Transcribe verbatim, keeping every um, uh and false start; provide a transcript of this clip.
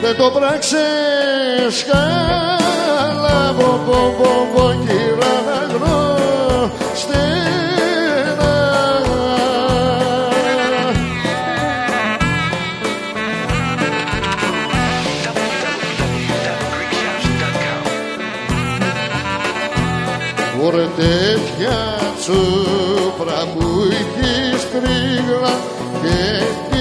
δεν το πράξες καλά, πο, πο, πο, πο, κύρα να γνωστένα. Ωραία τέτοια τσούπρα που είχες τρίγλα και